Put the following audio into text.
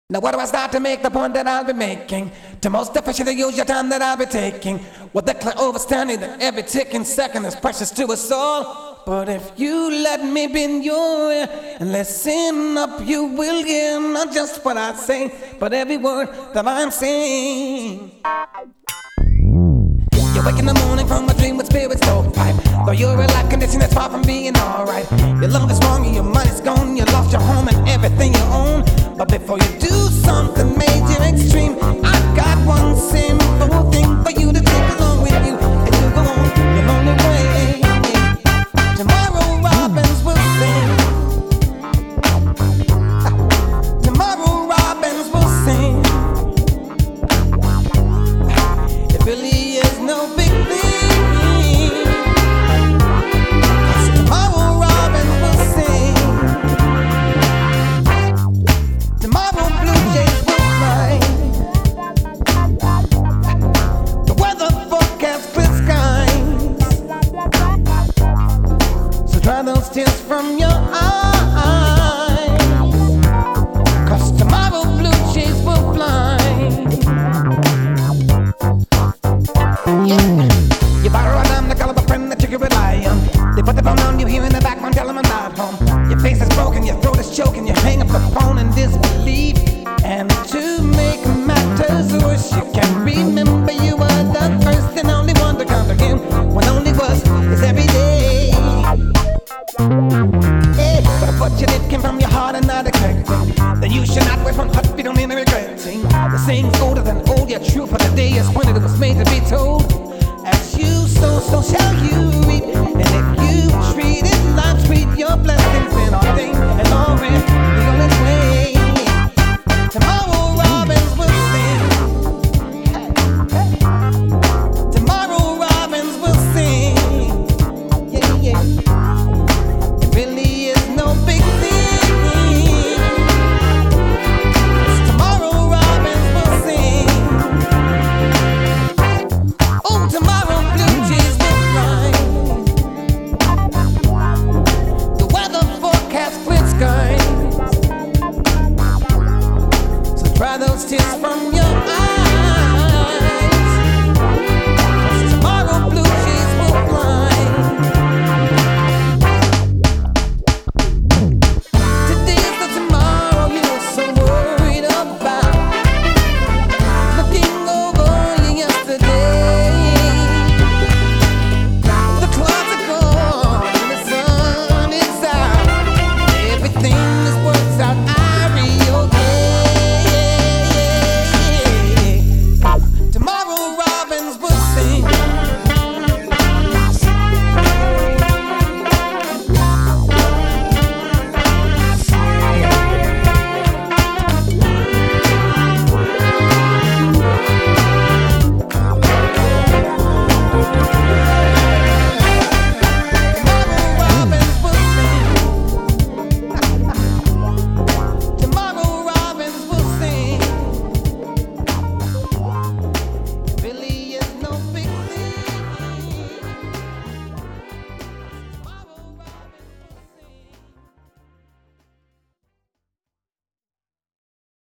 Now what do I start to make the point that I'll be making? To most efficiently use your time that I'll be taking, with the clear understanding that every ticking second is precious to us all. But if you let me be in your ear and listen up, you will hear not just what I say, but every word that I'm saying. You wake in the morning from a dream with spirits so pipe. Though you're in a life condition that's far from being alright. Your love is wrong and your money's gone. You lost your home and everything you own. But before you do something major extreme, I've got one simple thing for you to take along with you, and you go on your lonely way. Tomorrow robins will sing. Tomorrow robins will sing. It really is no big thing, 'cause tomorrow robins will sing. Tomorrow blue jays will fly. The weather forecast clear skies, so dry those tears from your eyes, 'cause tomorrow blue jays will fly. Yeah. You borrow a dime, the color of a friend that you can rely on. They put the phone on you here in the background, tell them I'm not home. Your face is broken, your throat is choking, you hang up the phone in disbelief. And to make matters worse, you can't remember you were the first and only one to count again, when only was is every day. Yeah, but what you did came from your heart and not expecting. Then you should not wait from hurt, we don't need regretting. The saying's older than old, yet true for the day is pointed, it was made to be told. As you sow, so shall you reap. And if you treat it like treat your blessings in all things and already be on its way. Tomorrow robins will sing. Hey, hey. Tomorrow robins will sing. Yeah, yeah. It really is no big thing. Tomorrow robins will sing. Oh, tomorrow blue jays will fly. The weather forecast clear skies, so dry those tears from your